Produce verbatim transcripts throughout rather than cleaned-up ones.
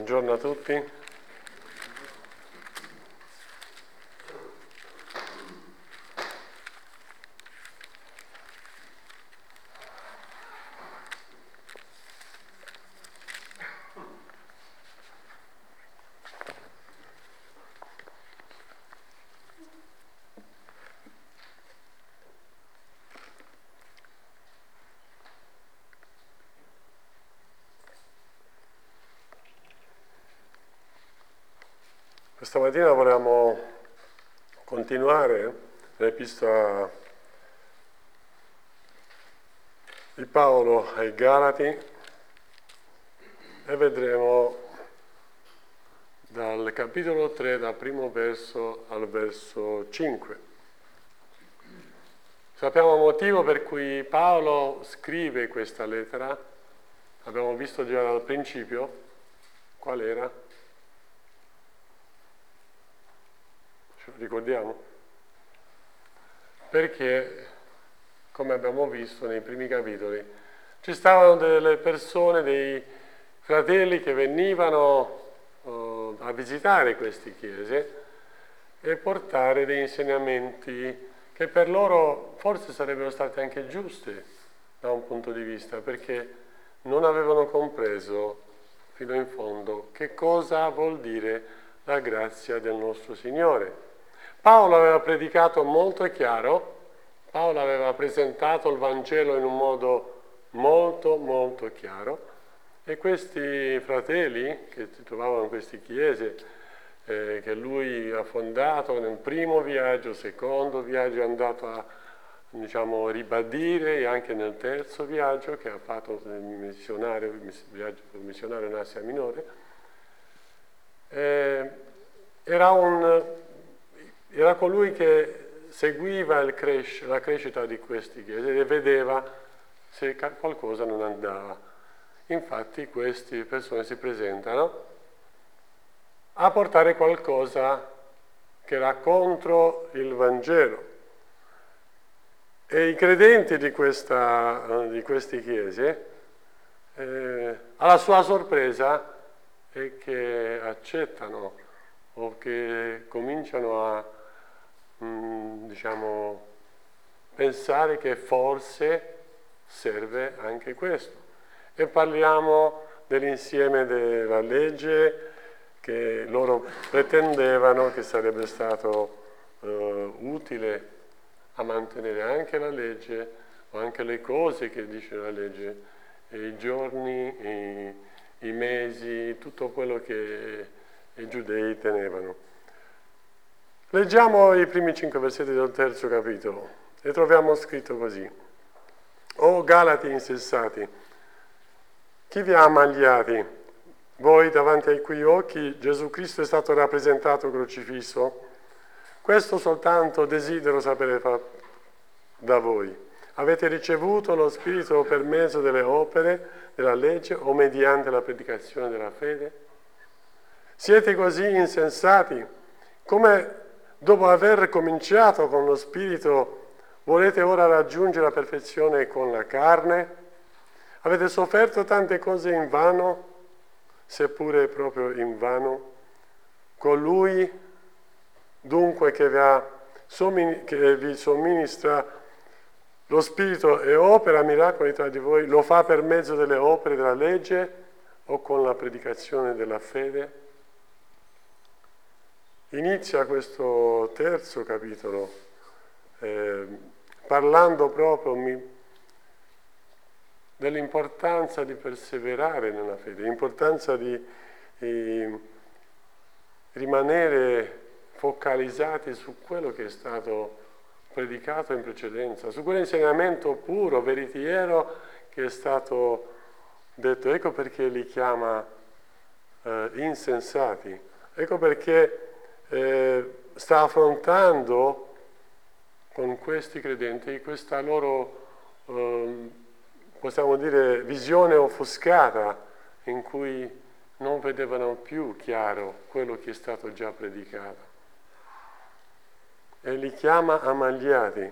Buongiorno a tutti. Questa mattina volevamo continuare l'epistola di Paolo ai Galati e vedremo dal capitolo tre, dal primo verso al verso cinque. Sappiamo il motivo per cui Paolo scrive questa lettera, abbiamo visto già dal principio, qual era? Ricordiamo? Perché, come abbiamo visto nei primi capitoli, ci stavano delle persone, dei fratelli che venivano uh, a visitare queste chiese e portare dei insegnamenti che per loro forse sarebbero state anche giuste da un punto di vista, perché non avevano compreso fino in fondo che cosa vuol dire la grazia del nostro Signore. Paolo aveva predicato molto chiaro, Paolo aveva presentato il Vangelo in un modo molto molto chiaro e questi fratelli che si trovavano in queste chiese eh, che lui ha fondato nel primo viaggio, secondo viaggio è andato a diciamo, ribadire e anche nel terzo viaggio che ha fatto il missionario, il viaggio missionario in Asia Minore, eh, era un Era colui che seguiva il cres- la crescita di questi chiese e vedeva se qualcosa non andava. Infatti queste persone si presentano a portare qualcosa che era contro il Vangelo. E i credenti di, questa, di queste chiese, eh, alla sua sorpresa, è che accettano o che cominciano a Mm, diciamo, pensare che forse serve anche questo. E parliamo dell'insieme della legge che loro pretendevano che sarebbe stato eh, utile a mantenere anche la legge o anche le cose che dice la legge, e i giorni, i, i mesi, tutto quello che i giudei tenevano. Leggiamo i primi cinque versetti del terzo capitolo e troviamo scritto così: O Galati insensati, chi vi ha ammagliati? Voi davanti ai cui occhi Gesù Cristo è stato rappresentato crocifisso? Questo soltanto desidero sapere da voi. Avete ricevuto lo Spirito per mezzo delle opere della legge o mediante la predicazione della fede? Siete così insensati? Come dopo aver cominciato con lo Spirito, volete ora raggiungere la perfezione con la carne? Avete sofferto tante cose in vano, seppure proprio in vano? Colui, dunque, che vi, ha, che vi somministra lo Spirito e opera miracoli tra di voi, lo fa per mezzo delle opere della legge o con la predicazione della fede? Inizia questo terzo capitolo eh, parlando proprio mi, dell'importanza di perseverare nella fede, l'importanza di, di rimanere focalizzati su quello che è stato predicato in precedenza, su quell'insegnamento puro, veritiero che è stato detto. Ecco perché li chiama eh, insensati, ecco perché Eh, sta affrontando con questi credenti questa loro, eh, possiamo dire, visione offuscata in cui non vedevano più chiaro quello che è stato già predicato. E li chiama ammagliati.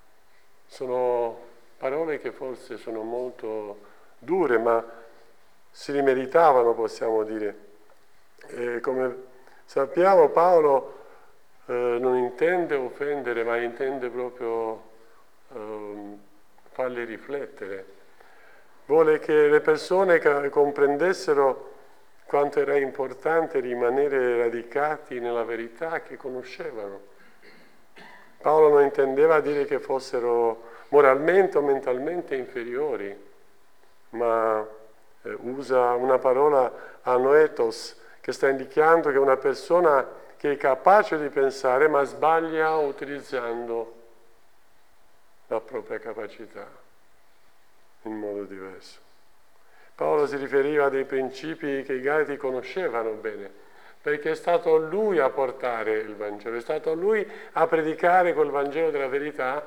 Sono parole che forse sono molto dure, ma si rimeritavano, possiamo dire. E come sappiamo, Paolo eh, non intende offendere, ma intende proprio eh, farli riflettere. Vuole che le persone comprendessero quanto era importante rimanere radicati nella verità che conoscevano. Paolo non intendeva dire che fossero moralmente o mentalmente inferiori, ma eh, usa una parola anoetos, che sta indicando che è una persona che è capace di pensare, ma sbaglia utilizzando la propria capacità in modo diverso. Paolo si riferiva a dei principi che i Galati conoscevano bene, perché è stato lui a portare il Vangelo, è stato lui a predicare quel Vangelo della verità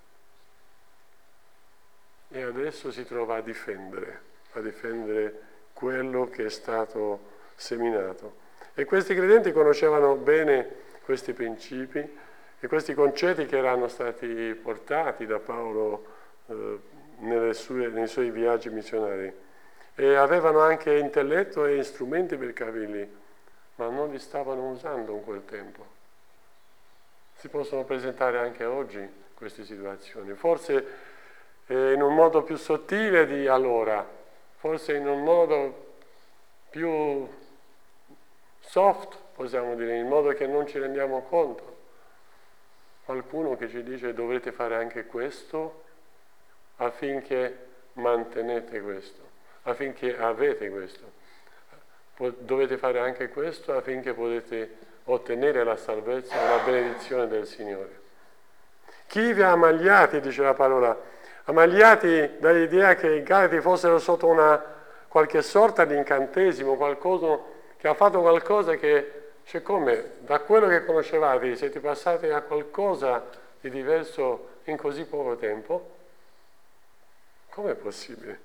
e adesso si trova a difendere, a difendere quello che è stato seminato. E questi credenti conoscevano bene questi principi e questi concetti che erano stati portati da Paolo eh, nelle sue, nei suoi viaggi missionari. E avevano anche intelletto e strumenti per capirli, ma non li stavano usando in quel tempo. Si possono presentare anche oggi queste situazioni, forse eh, in un modo più sottile di allora, forse in un modo più soft, possiamo dire, in modo che non ci rendiamo conto. Qualcuno che ci dice dovrete fare anche questo affinché mantenete questo, affinché avete questo. Dovete fare anche questo affinché potete ottenere la salvezza e la benedizione del Signore. Chi vi ha ammagliati, dice la parola, ammagliati dall'idea che i Galati fossero sotto una qualche sorta di incantesimo, qualcosa che ha fatto qualcosa che, cioè come, da quello che conoscevate siete passati a qualcosa di diverso in così poco tempo? Com'è possibile?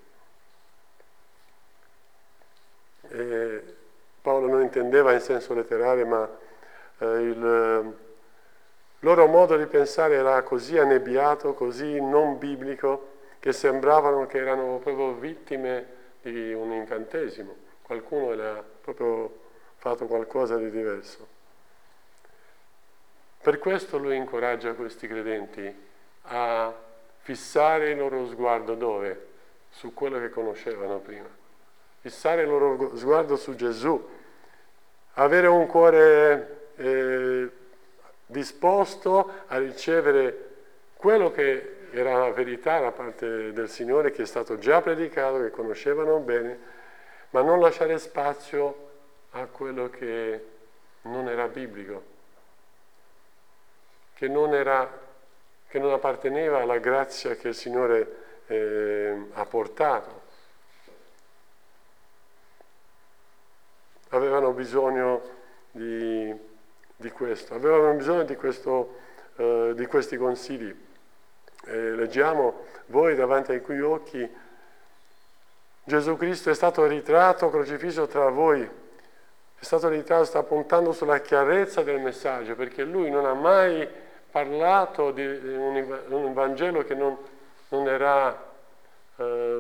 E Paolo non intendeva in senso letterale, ma eh, il loro modo di pensare era così annebbiato, così non biblico, che sembravano che erano proprio vittime di un incantesimo. Qualcuno le ha proprio fatto qualcosa di diverso. Per questo lui incoraggia questi credenti a fissare il loro sguardo dove? Su quello che conoscevano prima. Fissare il loro sguardo su Gesù, avere un cuore eh, disposto a ricevere quello che era la verità da parte del Signore, che è stato già predicato, che conoscevano bene, ma non lasciare spazio a quello che non era biblico, che non, era, che non apparteneva alla grazia che il Signore eh, ha portato. Avevano bisogno di, di questo, avevano bisogno di, questo, eh, di questi consigli. Eh, leggiamo, voi davanti ai cui occhi Gesù Cristo è stato ritratto, crocifisso tra voi, è stato ritratto, sta puntando sulla chiarezza del messaggio, perché lui non ha mai parlato di un, un Vangelo che non, non era eh,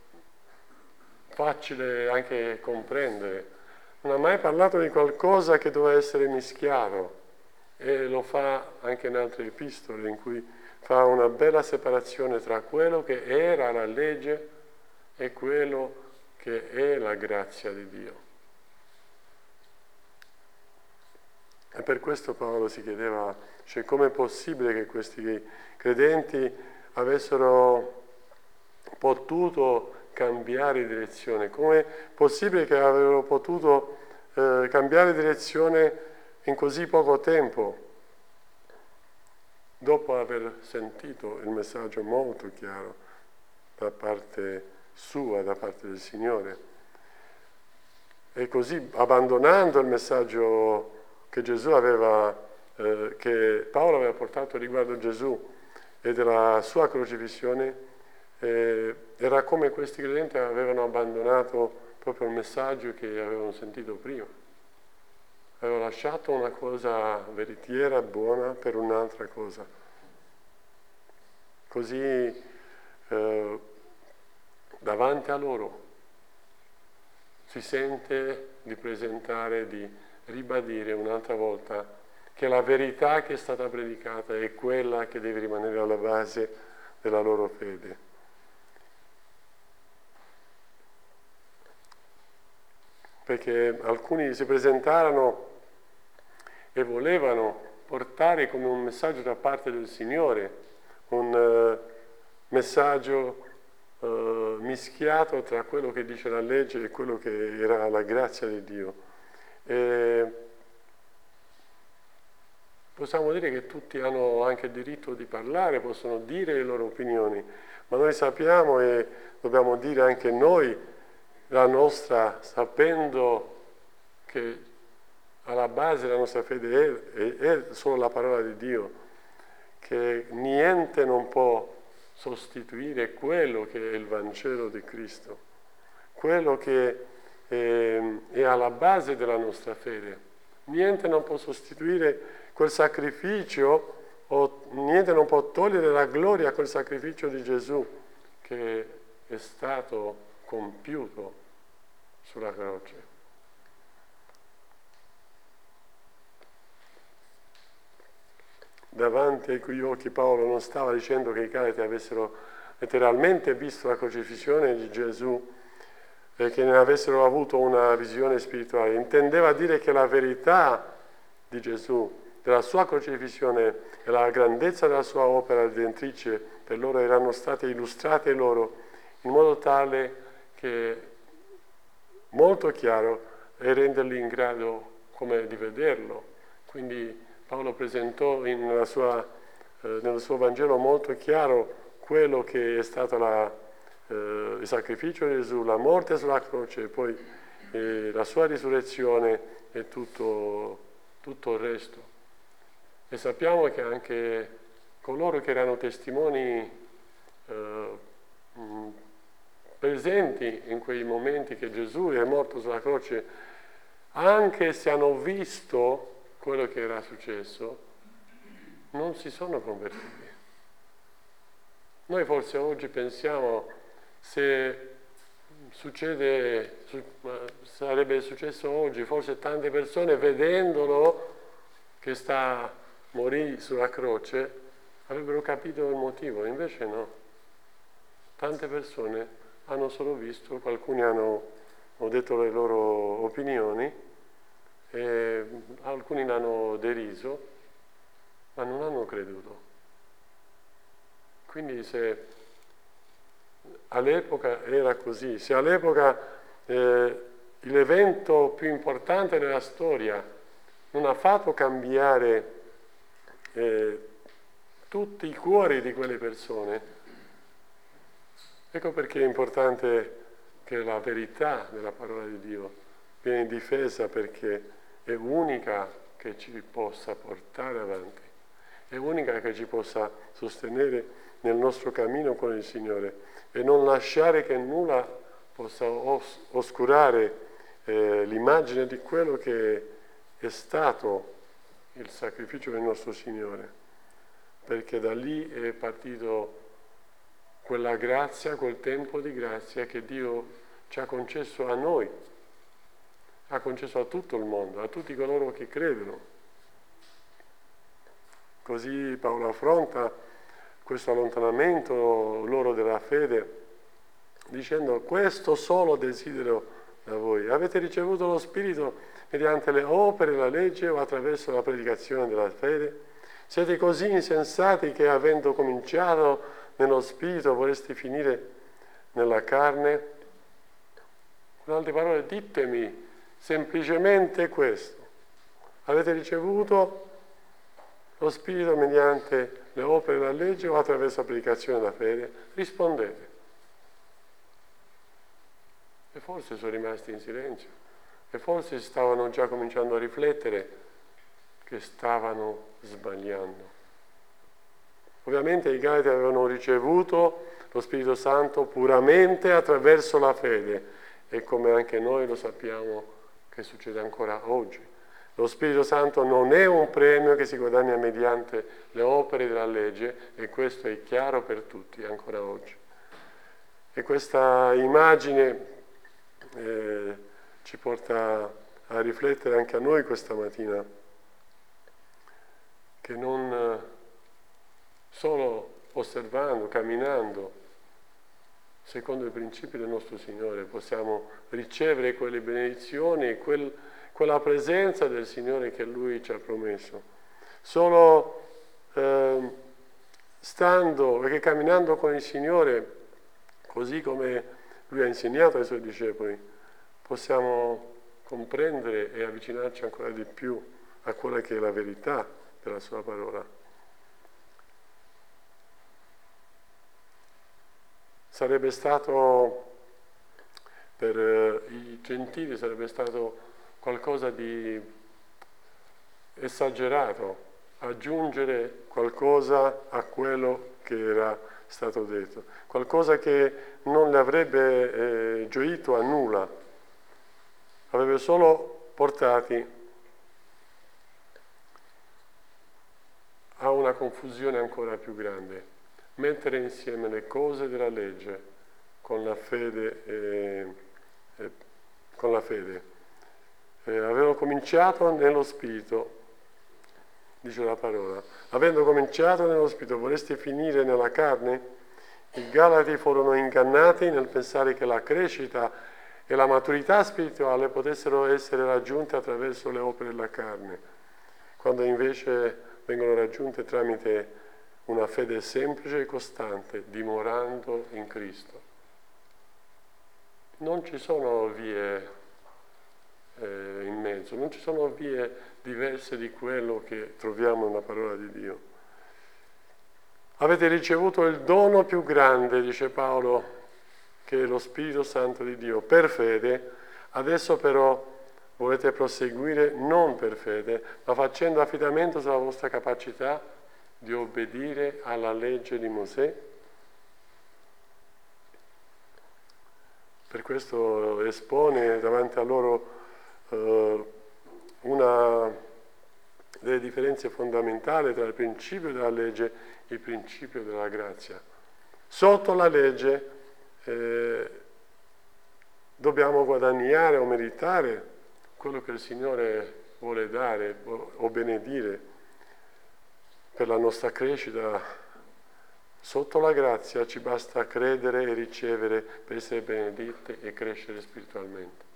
facile anche comprendere. Non ha mai parlato di qualcosa che doveva essere mischiato e lo fa anche in altre epistole in cui fa una bella separazione tra quello che era la legge e quello che è la grazia di Dio. E per questo Paolo si chiedeva, cioè, com'è possibile che questi credenti avessero potuto cambiare direzione? Com'è possibile che avessero potuto eh, cambiare direzione in così poco tempo, dopo aver sentito il messaggio molto chiaro da parte sua, da parte del Signore? E così, abbandonando il messaggio che Gesù aveva, eh, che Paolo aveva portato riguardo Gesù e della sua crocifissione, Eh, era come questi credenti avevano abbandonato proprio il messaggio che avevano sentito prima. Avevano lasciato una cosa veritiera, buona, per un'altra cosa. Così eh, davanti a loro si sente di presentare, di ribadire un'altra volta che la verità che è stata predicata è quella che deve rimanere alla base della loro fede. Perché alcuni si presentarono e volevano portare come un messaggio da parte del Signore, un uh, messaggio uh, mischiato tra quello che dice la legge e quello che era la grazia di Dio. E possiamo dire che tutti hanno anche il diritto di parlare, possono dire le loro opinioni, ma noi sappiamo e dobbiamo dire anche noi la nostra, sapendo che alla base della nostra fede è, è, è solo la parola di Dio, che niente non può sostituire quello che è il Vangelo di Cristo, quello che è, è alla base della nostra fede. Niente non può sostituire quel sacrificio, o niente non può togliere la gloria a quel sacrificio di Gesù che è stato compiuto sulla croce. Davanti ai cui occhi Paolo non stava dicendo che i Galati avessero letteralmente visto la crocifissione di Gesù e che ne avessero avuto una visione spirituale. Intendeva dire che la verità di Gesù, della sua crocifissione e la grandezza della sua opera redentrice per loro erano state illustrate loro in modo tale che molto chiaro e renderli in grado come di vederlo. Quindi Paolo presentò in la sua, eh, nel suo Vangelo molto chiaro quello che è stato la, eh, il sacrificio di Gesù, la morte sulla croce, e poi eh, la sua risurrezione e tutto, tutto il resto. E sappiamo che anche coloro che erano testimoni eh, mh, presenti in quei momenti che Gesù è morto sulla croce, anche se hanno visto quello che era successo, non si sono convertiti. Noi forse oggi pensiamo se succede, sarebbe successo oggi, forse tante persone vedendolo che sta morì sulla croce avrebbero capito il motivo, invece no. Tante persone hanno solo visto, alcuni hanno, hanno detto le loro opinioni, e alcuni l'hanno deriso, ma non hanno creduto. Quindi se all'epoca era così, se all'epoca eh, l'evento più importante della storia non ha fatto cambiare eh, tutti i cuori di quelle persone, ecco perché è importante che la verità della parola di Dio viene difesa, perché è unica che ci possa portare avanti, è unica che ci possa sostenere nel nostro cammino con il Signore e non lasciare che nulla possa os- oscurare eh, l'immagine di quello che è stato il sacrificio del nostro Signore, perché da lì è partito quella grazia, quel tempo di grazia che Dio ci ha concesso a noi, ha concesso a tutto il mondo, a tutti coloro che credono. Così Paolo affronta questo allontanamento loro della fede dicendo: questo solo desidero da voi. Avete ricevuto lo Spirito mediante le opere della legge o attraverso la predicazione della fede? Siete così insensati che, avendo cominciato nello Spirito, vorreste finire nella carne? Con altre parole, ditemi semplicemente questo: avete ricevuto lo Spirito mediante le opere della legge o attraverso la predicazione della fede? Rispondete. E forse sono rimasti in silenzio, e forse stavano già cominciando a riflettere che stavano sbagliando. Ovviamente i Galati avevano ricevuto lo Spirito Santo puramente attraverso la fede, e come anche noi lo sappiamo che succede ancora oggi. Lo Spirito Santo non è un premio che si guadagna mediante le opere della legge, e questo è chiaro per tutti ancora oggi. E questa immagine eh, ci porta a riflettere anche a noi questa mattina, che non solo osservando, camminando, secondo i principi del nostro Signore, possiamo ricevere quelle benedizioni e quel, quella presenza del Signore che Lui ci ha promesso. Solo eh, stando e camminando con il Signore, così come Lui ha insegnato ai Suoi discepoli, possiamo comprendere e avvicinarci ancora di più a quella che è la verità della Sua parola. Sarebbe stato, per i gentili, sarebbe stato qualcosa di esagerato, aggiungere qualcosa a quello che era stato detto, qualcosa che non le avrebbe eh, gioito a nulla, avrebbe solo portati a una confusione ancora più grande. Mettere insieme le cose della legge con la fede. Eh, eh, con la fede. Eh, avevano cominciato nello spirito, dice la parola. Avendo cominciato nello spirito, vorreste finire nella carne? I Galati furono ingannati nel pensare che la crescita e la maturità spirituale potessero essere raggiunte attraverso le opere della carne, quando invece vengono raggiunte tramite una fede semplice e costante, dimorando in Cristo. Non ci sono vie eh, in mezzo, non ci sono vie diverse di quello che troviamo nella parola di Dio. Avete ricevuto il dono più grande, dice Paolo, che è lo Spirito Santo di Dio, per fede. Adesso però volete proseguire non per fede, ma facendo affidamento sulla vostra capacità di obbedire alla legge di Mosè. Per questo espone davanti a loro eh, una delle differenze fondamentali tra il principio della legge e il principio della grazia. Sotto la legge eh, dobbiamo guadagnare o meritare quello che il Signore vuole dare o, o benedire per la nostra crescita. Sotto la grazia ci basta credere e ricevere per essere benedette e crescere spiritualmente.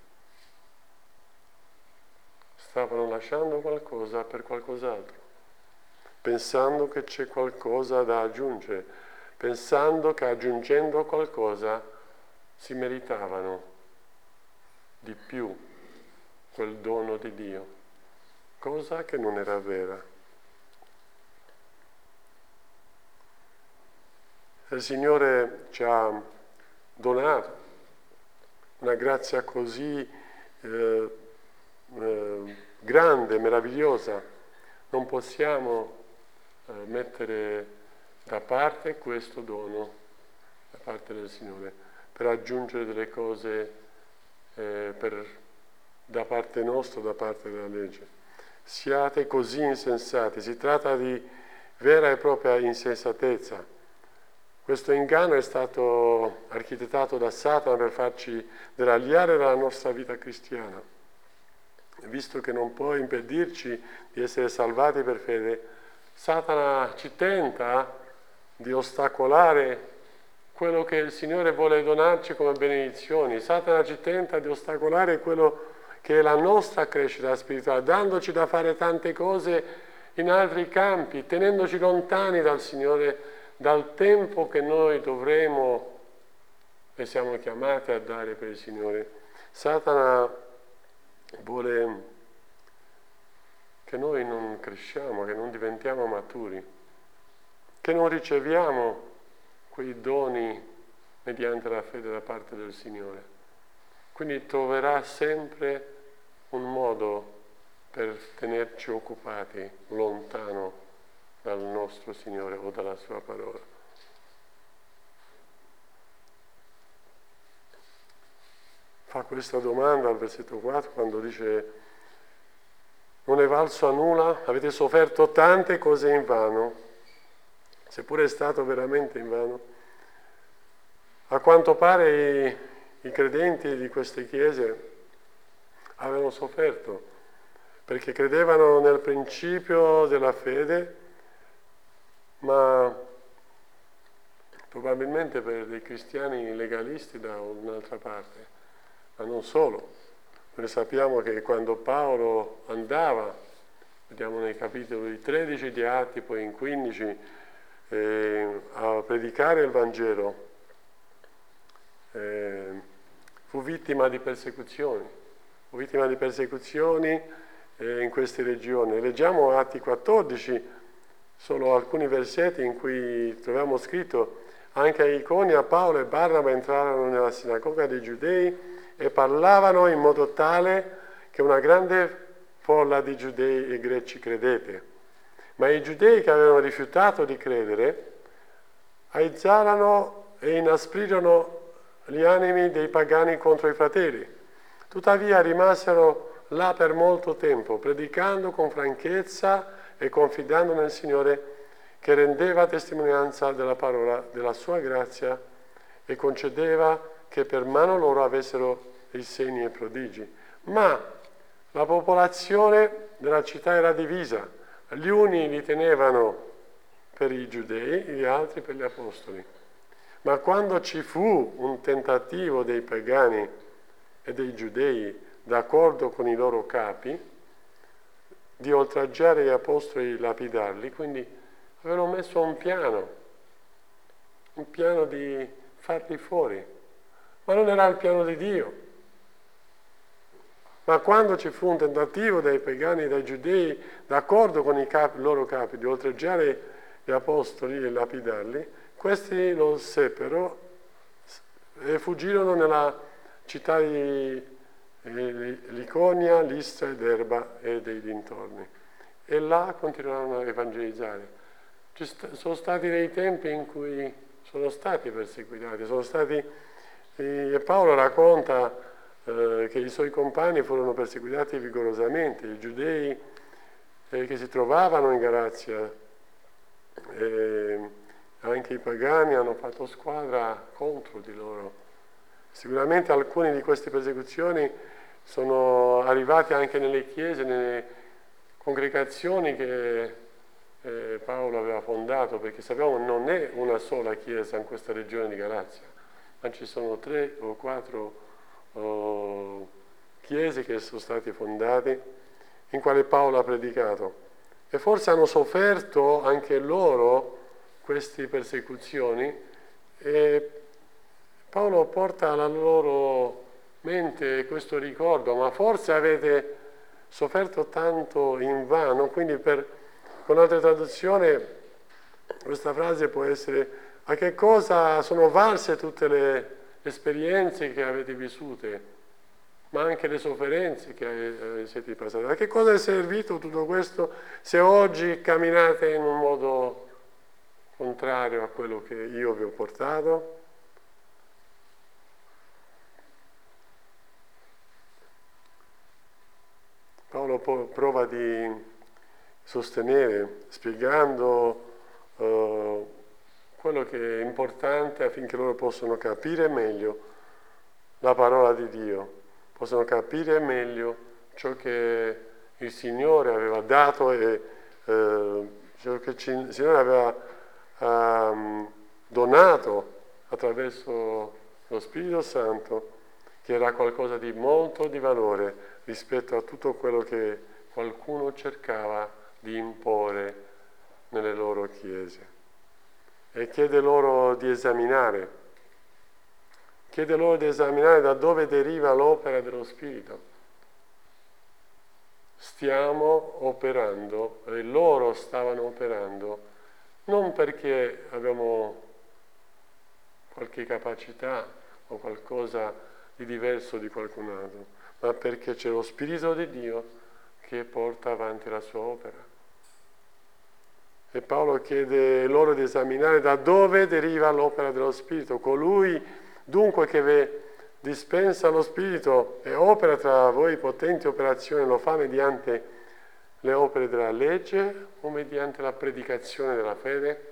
Stavano lasciando qualcosa per qualcos'altro, pensando che c'è qualcosa da aggiungere, pensando che aggiungendo qualcosa si meritavano di più quel dono di Dio, cosa che non era vera. Il Signore ci ha donato una grazia così eh, eh, grande, meravigliosa, non possiamo eh, mettere da parte questo dono da parte del Signore per aggiungere delle cose eh, per, da parte nostra, da parte della legge. Siate così insensati, si tratta di vera e propria insensatezza. Questo inganno è stato architettato da Satana per farci deragliare dalla nostra vita cristiana. Visto che non può impedirci di essere salvati per fede, Satana ci tenta di ostacolare quello che il Signore vuole donarci come benedizioni. Satana ci tenta di ostacolare quello che è la nostra crescita spirituale, dandoci da fare tante cose in altri campi, tenendoci lontani dal Signore, dal tempo che noi dovremo e siamo chiamati a dare per il Signore. Satana vuole che noi non cresciamo, che non diventiamo maturi, che non riceviamo quei doni mediante la fede da parte del Signore. Quindi troverà sempre un modo per tenerci occupati lontano dal nostro Signore o dalla Sua parola. Fa questa domanda al versetto quattro quando dice: non è valso a nulla, avete sofferto tante cose in vano, seppure è stato veramente in vano. A quanto pare i, i credenti di queste chiese avevano sofferto, perché credevano nel principio della fede, ma probabilmente per dei cristiani legalisti da un'altra parte, ma non solo. Noi sappiamo che quando Paolo andava, vediamo nei capitoli tredici di Atti, poi in quindici, eh, a predicare il Vangelo, eh, fu vittima di persecuzioni, fu vittima di persecuzioni eh, in queste regioni. Leggiamo Atti quattordici, solo alcuni versetti in cui troviamo scritto: anche a Iconia Paolo e Barnaba entrarono nella sinagoga dei Giudei e parlavano in modo tale che una grande folla di Giudei e Greci credette. Ma i Giudei che avevano rifiutato di credere aizzarono e inasprirono gli animi dei pagani contro i fratelli. Tuttavia rimasero là per molto tempo, predicando con franchezza e confidando nel Signore, che rendeva testimonianza della parola della sua grazia e concedeva che per mano loro avessero i segni e prodigi. Ma la popolazione della città era divisa. Gli uni li tenevano per i giudei, gli altri per gli apostoli. Ma quando ci fu un tentativo dei pagani e dei giudei, d'accordo con i loro capi, di oltraggiare gli apostoli e lapidarli, quindi avevano messo un piano, un piano di farli fuori, ma non era il piano di Dio. Ma quando ci fu un tentativo dai pagani e dai giudei, d'accordo con i capi, loro capi, di oltraggiare gli apostoli e lapidarli, questi lo seppero e fuggirono nella città di Liconia, Listra ed Erba e dei dintorni. E là continuarono a evangelizzare. Ci st- sono stati dei tempi in cui sono stati perseguitati, sono stati, e Paolo racconta eh, che i suoi compagni furono perseguitati vigorosamente, i giudei eh, che si trovavano in Galazia, eh, anche i pagani hanno fatto squadra contro di loro. Sicuramente alcune di queste persecuzioni sono arrivate anche nelle chiese, nelle congregazioni che eh, Paolo aveva fondato, perché sappiamo non è una sola chiesa in questa regione di Galazia, ma ci sono tre o quattro oh, chiese che sono state fondate, in quale Paolo ha predicato. E forse hanno sofferto anche loro queste persecuzioni e Paolo porta alla loro mente questo ricordo: ma forse avete sofferto tanto invano. Quindi per, con altre traduzioni questa frase può essere: a che cosa sono valse tutte le esperienze che avete vissute, ma anche le sofferenze che siete passate? A che cosa è servito tutto questo se oggi camminate in un modo contrario a quello che io vi ho portato? Paolo prova di sostenere, spiegando uh, quello che è importante affinché loro possano capire meglio la parola di Dio, possano capire meglio ciò che il Signore aveva dato e uh, ciò che il Signore aveva um, donato attraverso lo Spirito Santo, che era qualcosa di molto di valore rispetto a tutto quello che qualcuno cercava di imporre nelle loro chiese. E chiede loro di esaminare, chiede loro di esaminare da dove deriva l'opera dello Spirito. Stiamo operando, e loro stavano operando, non perché abbiamo qualche capacità o qualcosa di diverso di qualcun altro, ma perché c'è lo Spirito di Dio che porta avanti la sua opera. E Paolo chiede loro di esaminare da dove deriva l'opera dello Spirito. Colui dunque che vi dispensa lo Spirito e opera tra voi potenti operazioni, lo fa mediante le opere della legge o mediante la predicazione della fede?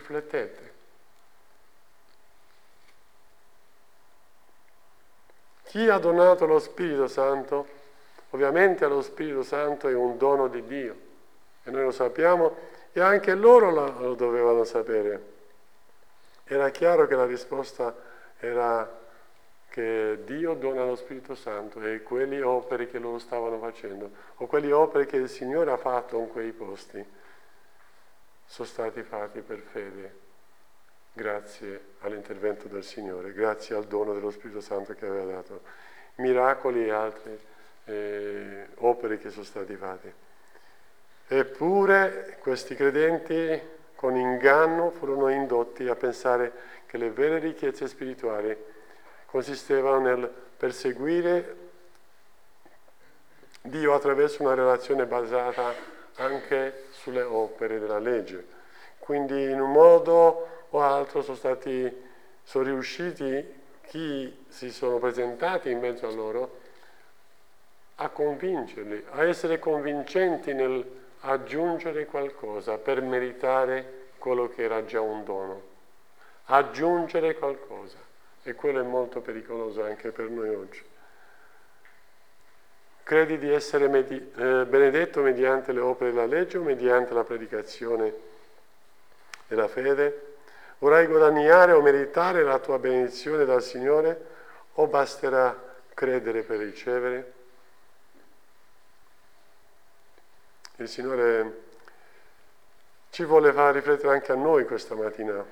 Riflettete. Chi ha donato lo Spirito Santo? Ovviamente lo Spirito Santo è un dono di Dio e noi lo sappiamo e anche loro lo, lo dovevano sapere. Era chiaro che la risposta era che Dio dona lo Spirito Santo e quelle opere che loro stavano facendo o quelle opere che il Signore ha fatto in quei posti sono stati fatti per fede, grazie all'intervento del Signore, grazie al dono dello Spirito Santo che aveva dato, miracoli e altre eh, opere che sono stati fatti. Eppure questi credenti con inganno furono indotti a pensare che le vere ricchezze spirituali consistevano nel perseguire Dio attraverso una relazione basata anche sulle opere della legge. Quindi in un modo o altro sono stati, sono riusciti chi si sono presentati in mezzo a loro a convincerli, a essere convincenti nel aggiungere qualcosa per meritare quello che era già un dono. Aggiungere qualcosa. E quello è molto pericoloso anche per noi oggi. Credi di essere medi- eh, benedetto mediante le opere della legge o mediante la predicazione della fede? Vorrai guadagnare o meritare la tua benedizione dal Signore o basterà credere per ricevere? Il Signore ci vuole far riflettere anche a noi questa mattina,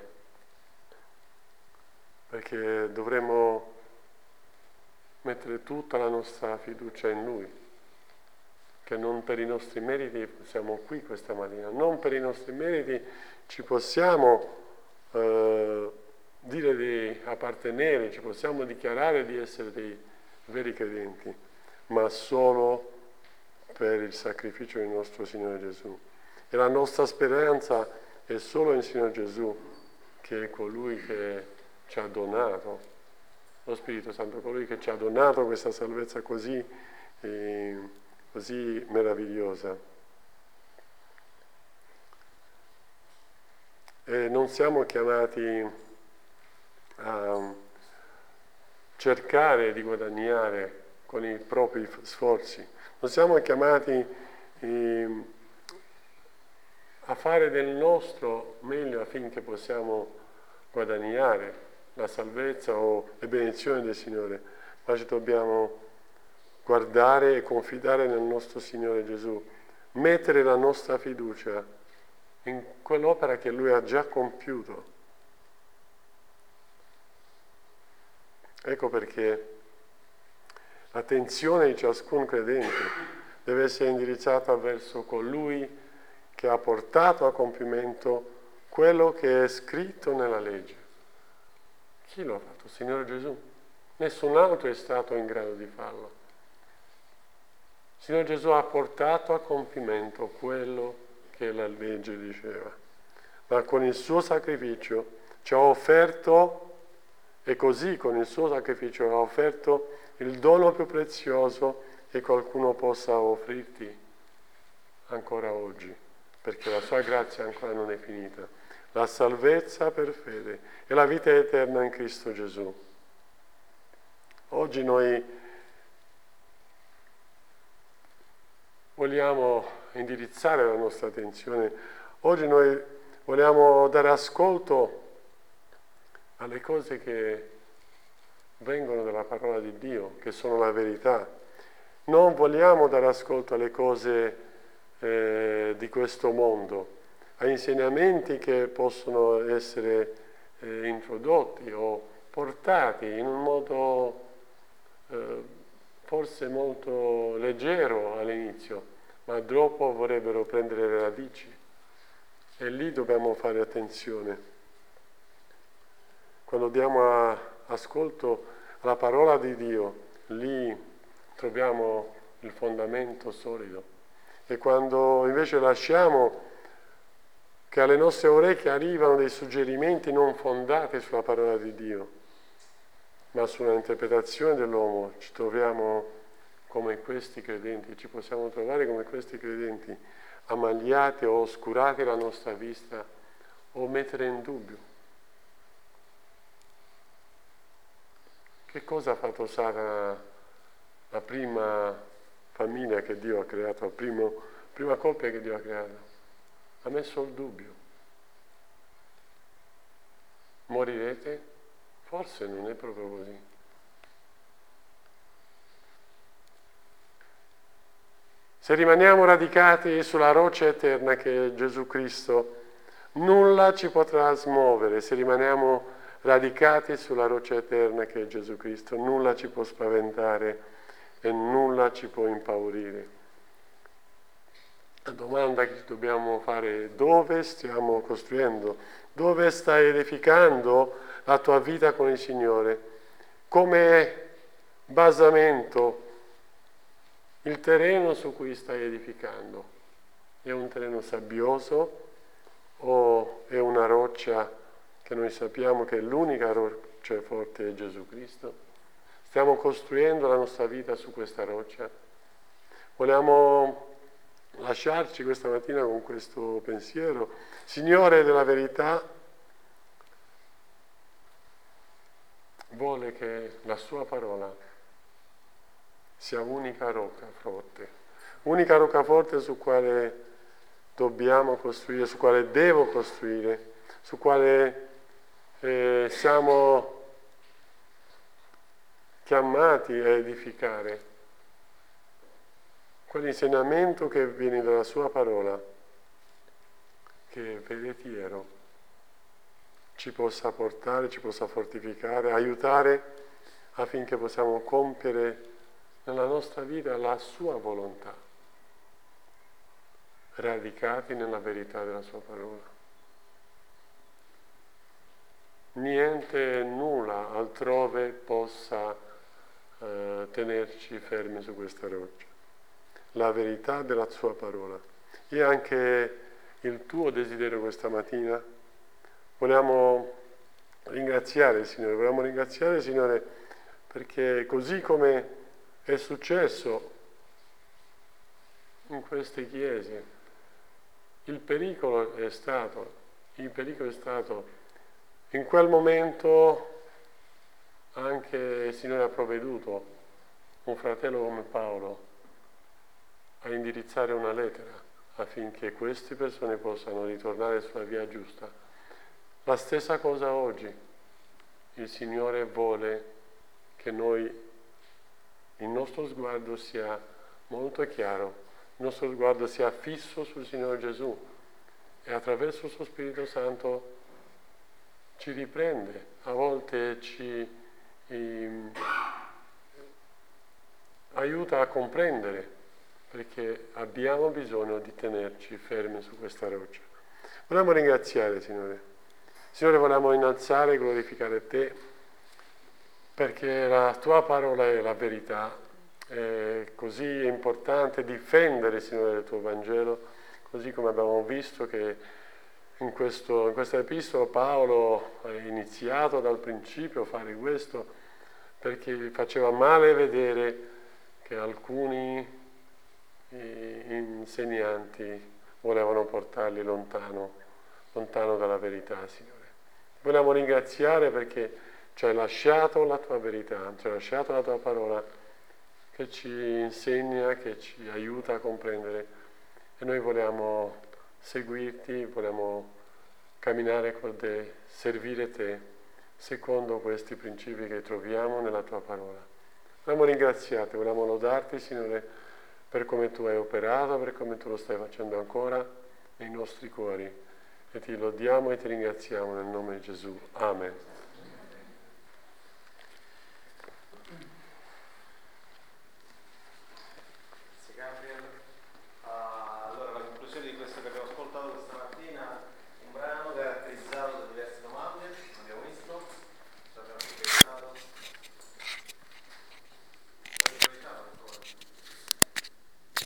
perché dovremmo mettere tutta la nostra fiducia in Lui, che non per i nostri meriti siamo qui questa mattina, non per i nostri meriti ci possiamo eh, dire di appartenere, ci possiamo dichiarare di essere dei veri credenti, ma solo per il sacrificio del nostro Signore Gesù. E la nostra speranza è solo in Signore Gesù, che è colui che ci ha donato lo Spirito Santo, colui che ci ha donato questa salvezza così, eh, così meravigliosa. E non siamo chiamati a cercare di guadagnare con i propri sforzi, non siamo chiamati eh, a fare del nostro meglio affinché possiamo guadagnare la salvezza o le benedizioni del Signore, ma ci dobbiamo guardare e confidare nel nostro Signore Gesù, mettere la nostra fiducia in quell'opera che Lui ha già compiuto. Ecco perché l'attenzione di ciascun credente deve essere indirizzata verso colui che ha portato a compimento quello che è scritto nella legge. Chi lo ha fatto? Il Signore Gesù. Nessun altro è stato in grado di farlo. Il Signore Gesù ha portato a compimento quello che la legge diceva, ma con il suo sacrificio ci ha offerto, e così con il suo sacrificio ha offerto il dono più prezioso che qualcuno possa offrirti ancora oggi, perché la sua grazia ancora non è finita. La salvezza per fede e la vita eterna in Cristo Gesù. Oggi noi vogliamo indirizzare la nostra attenzione, oggi noi vogliamo dare ascolto alle cose che vengono dalla parola di Dio, che sono la verità. Non vogliamo dare ascolto alle cose eh, di questo mondo, a insegnamenti che possono essere eh, introdotti o portati in un modo eh, forse molto leggero all'inizio, ma dopo vorrebbero prendere le radici. E lì dobbiamo fare attenzione. Quando diamo a, ascolto alla parola di Dio, lì troviamo il fondamento solido. E quando invece lasciamo che alle nostre orecchie arrivano dei suggerimenti non fondati sulla parola di Dio, ma sulla interpretazione dell'uomo, ci troviamo come questi credenti, ci possiamo trovare come questi credenti, ammagliati o oscurati la nostra vista o mettere in dubbio. Che cosa ha fatto Satana, la prima famiglia che Dio ha creato, la primo, prima coppia che Dio ha creato? Ha messo il dubbio. Morirete? Forse non è proprio così. Se rimaniamo radicati sulla roccia eterna che è Gesù Cristo, nulla ci potrà smuovere. Se rimaniamo radicati sulla roccia eterna che è Gesù Cristo, nulla ci può spaventare e nulla ci può impaurire. La domanda che dobbiamo fare è: dove stiamo costruendo? Dove stai edificando la tua vita con il Signore? Come basamento, il terreno su cui stai edificando è un terreno sabbioso o è una roccia che noi sappiamo che è l'unica roccia forte è Gesù Cristo? Stiamo costruendo la nostra vita su questa roccia? Vogliamo lasciarci questa mattina con questo pensiero: Signore della verità vuole che la sua parola sia unica rocca forte, unica rocca forte su quale dobbiamo costruire, su quale devo costruire, su quale eh, siamo chiamati a edificare. Quell'insegnamento che viene dalla sua parola, che è veritiero, ci possa portare, ci possa fortificare, aiutare affinché possiamo compiere nella nostra vita la sua volontà, radicati nella verità della sua parola. Niente, nulla altrove possa eh, tenerci fermi su questa roccia. La verità della sua parola. E anche il tuo desiderio questa mattina. Vogliamo ringraziare il Signore, vogliamo ringraziare il Signore perché così come è successo in queste chiese, il pericolo è stato, il pericolo è stato, in quel momento anche il Signore ha provveduto un fratello come Paolo a indirizzare una lettera affinché queste persone possano ritornare sulla via giusta. La stessa cosa oggi, il Signore vuole che noi il nostro sguardo sia molto chiaro, il nostro sguardo sia fisso sul Signore Gesù e attraverso il suo Spirito Santo ci riprende, a volte ci eh, aiuta a comprendere, perché abbiamo bisogno di tenerci fermi su questa roccia. Vogliamo ringraziare, Signore. Signore, vogliamo innalzare e glorificare Te, perché la Tua parola è la verità. È così importante difendere, Signore, il Tuo Vangelo, così come abbiamo visto che in, questo, in questa epistola Paolo ha iniziato dal principio a fare questo, perché gli faceva male vedere che alcuni insegnanti volevano portarli lontano, lontano dalla verità, Signore. Vogliamo ringraziare perché ci hai lasciato la Tua verità, ci hai lasciato la Tua parola che ci insegna, che ci aiuta a comprendere, e noi vogliamo seguirti, vogliamo camminare con te, servire Te secondo questi principi che troviamo nella Tua parola. Vogliamo ringraziarti, vogliamo lodarti, Signore, per come Tu hai operato, per come Tu lo stai facendo ancora nei nostri cuori, e Ti lodiamo e Ti ringraziamo nel nome di Gesù. Amen.